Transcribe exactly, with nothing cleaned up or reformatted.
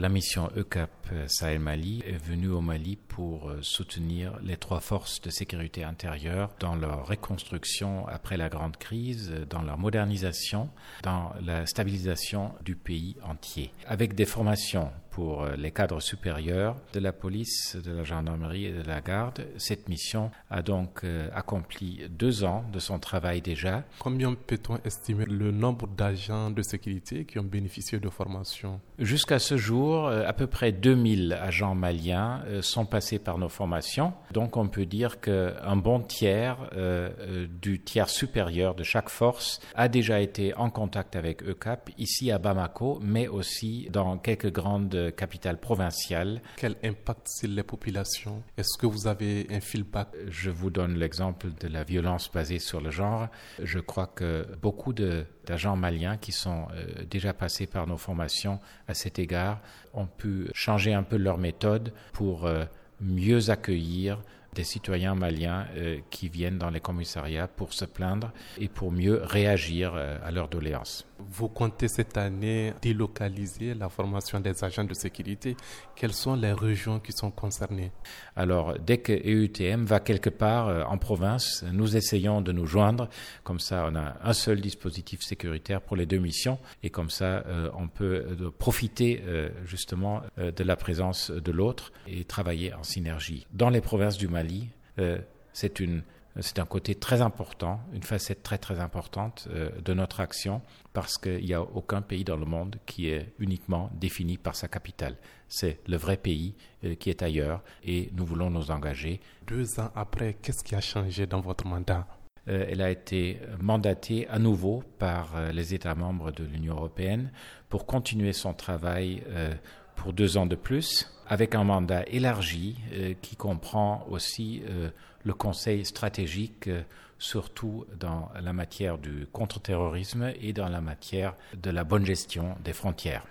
La mission EUCAP Sahel Mali est venue au Mali pour soutenir les trois forces de sécurité intérieure dans leur reconstruction après la grande crise, dans leur modernisation, dans la stabilisation du pays entier, avec des formations pour les cadres supérieurs de la police, de la gendarmerie et de la garde. Cette mission a donc accompli deux ans de son travail déjà. Combien peut-on estimer le nombre d'agents de sécurité qui ont bénéficié de formation? Jusqu'à ce jour, à peu près deux mille agents maliens sont passés par nos formations. Donc on peut dire qu'un bon tiers euh, du tiers supérieur de chaque force a déjà été en contact avec EUCAP, ici à Bamako, mais aussi dans quelques grandes capitales provinciales. Quel impact sur les populations? Est-ce que vous avez un feedback? Je vous donne l'exemple de la violence basée sur le genre. Je crois que beaucoup de, d'agents maliens qui sont euh, déjà passés par nos formations à cet égard ont pu changer un peu leur méthode pour euh, mieux accueillir des citoyens maliens euh, qui viennent dans les commissariats pour se plaindre et pour mieux réagir euh, à leurs doléances. Vous comptez cette année délocaliser la formation des agents de sécurité. Quelles sont les régions qui sont concernées? Alors, dès que E U T M va quelque part euh, en province, nous essayons de nous joindre. Comme ça, on a un seul dispositif sécuritaire pour les deux missions et comme ça, euh, on peut euh, profiter euh, justement euh, de la présence de l'autre et travailler en synergie. Dans les provinces du Mali, euh, c'est une C'est un côté très important, une facette très très importante euh, de notre action parce qu'il n'y a aucun pays dans le monde qui est uniquement défini par sa capitale. C'est le vrai pays euh, qui est ailleurs et nous voulons nous engager. Deux ans après, qu'est-ce qui a changé dans votre mandat? Euh, elle a été mandatée à nouveau par euh, les États membres de l'Union européenne pour continuer son travail euh, pour deux ans de plus, avec un mandat élargi euh, qui comprend aussi euh, le conseil stratégique, euh, surtout dans la matière du contre-terrorisme et dans la matière de la bonne gestion des frontières.